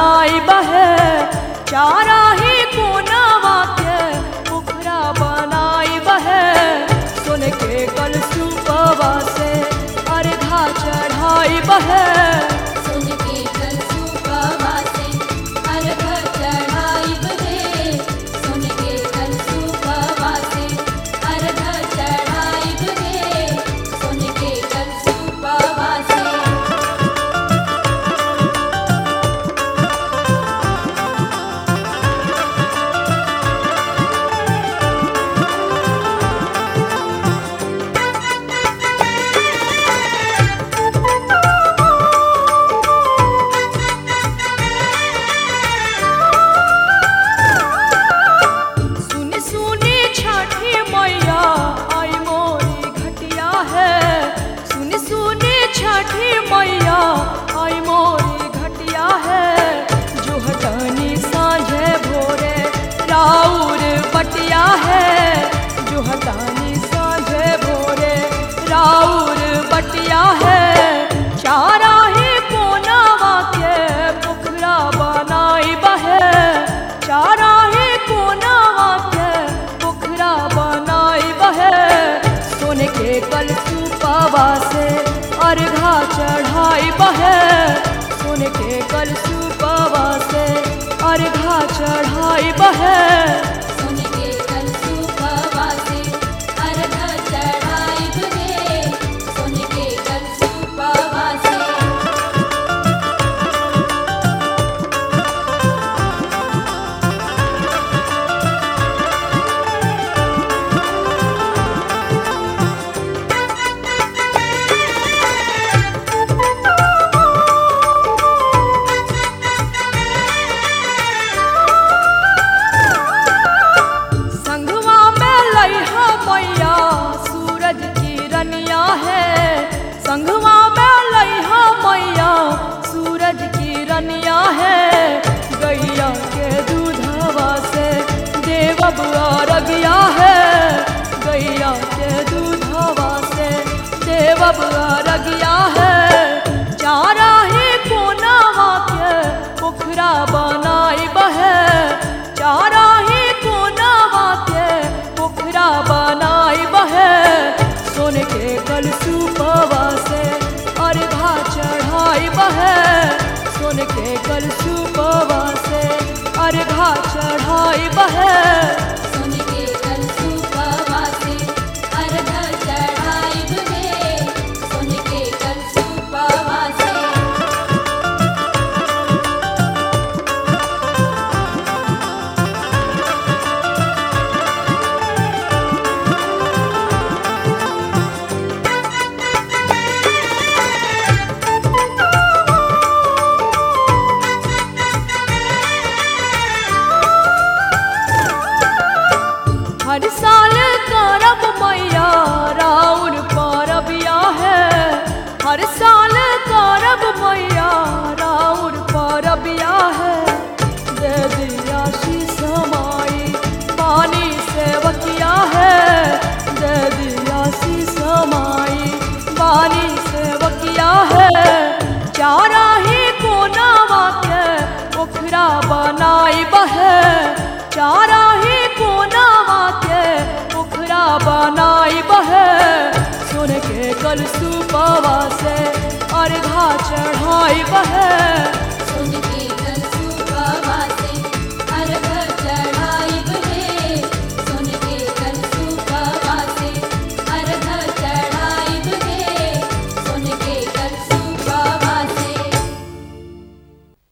बनाई बहे, चारा ही कोनावा के पोखरा बनाई बहे। सोने के कलशुपवा से अर्घा चढ़ाई बहे, सोने के कलशुपवा से अर्घा चढ़ाई बहे, सोने के कलशुपवा से अर्घा चढ़ाई बहे, सोने के कलशुपवा से। सुनी सुनी छठी मैया आई मोरी घटिया है, सुनी सुनी छठी मैया आई मोरी घटिया है। जो हटानी साँझे भोरे राउर बटिया है, जो हटानी साँझे भोरे राउर बटिया है। चारा ही कोनावा के पोखरा बनाई बहे, चारा ही कोनावा के पोखरा बनाई बहे। सोने के कलशुपवा से अर्घा चढ़ाई बहे, सोने के कलशुपवा से अर्घा चढ़ाई बहे। सोने के कलशुपवा से अर्घा चढ़ाई बहे, सोने के कलशुपवा से। संघवा में लइहा मैया सूरज की रनिया है, संघवा में लइहा मैया सूरज की रनिया है। गैया के दूधवा से देवब अरगिया है, गैया के दूधवा से देवब अरगिया है। चारा ही कोनावा के पोखरा बनाई बहे, चारा ही कोनावा के पोखरा बनाई बहे। सोने के कलशुपवा से अर्घा चढ़ाई बहे, सोने के कलशुपवा से अर्घा चढ़ाई बहे। सोने के कलशुपवा से अर्घा चढ़ाई बहे, सोने के कलशुपवा से। हर साल करब मैया राउर परबिया है, हर साल करब मैया राउर परबिया है। दे दिया शीश माई पानी सेवकिया है, दे दिया शीश माई पानी सेवकिया है। चारा ही कोनावा के पोखरा बनाई बहे, चारा ही कोनावा के पोखरा बनाई बहे। सोने के कलशुपवा से अर्घा चढ़ाई बहे,